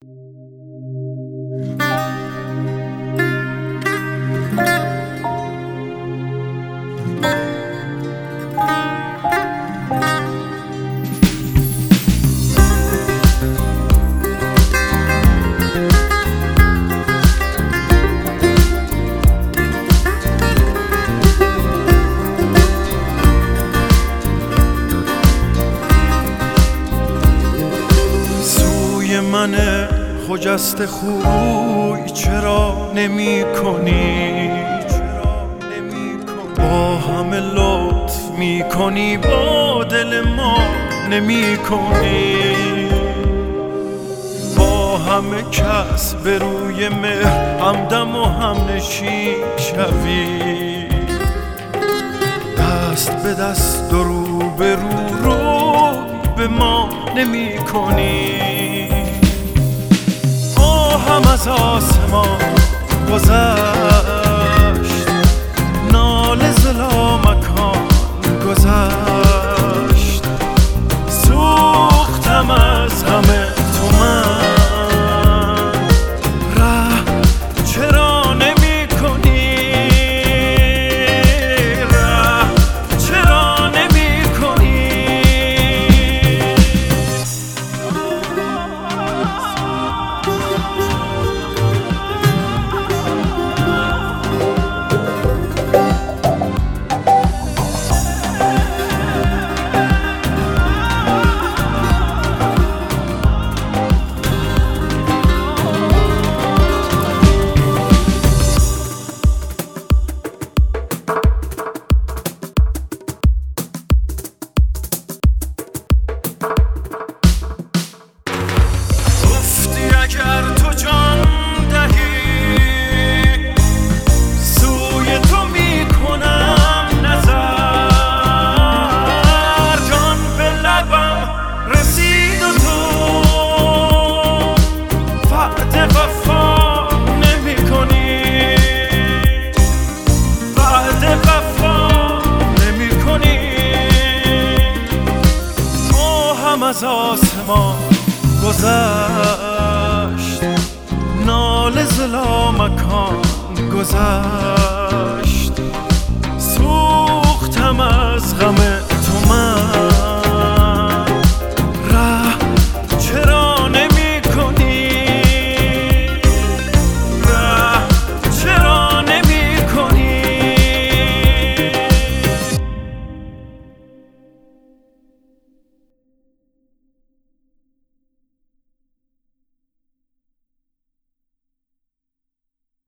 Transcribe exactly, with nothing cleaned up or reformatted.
من خجسته خوی چرا نمی کنی؟ با همه لطف می کنی با دل ما نمی کنی؟ با همه کس به روی مهر همدم و همنشین شوی، دست به دست و رو به رو رو به ما نمی کنی؟ هم از آسمان گذشت، ناله زلا مکان گذشت، سوختم از همه تو من، ره چرا نمی کنی؟ ره چرا نمی کنی؟ اگر تو جان دهی سوی تو می کنم نظر، جان به لبم رسید و تو وعده وفا نمی کنی، وعده وفا نمی کنی. ما هم از آسمان گذشت، ناله زلا مکان گذشت، سوختم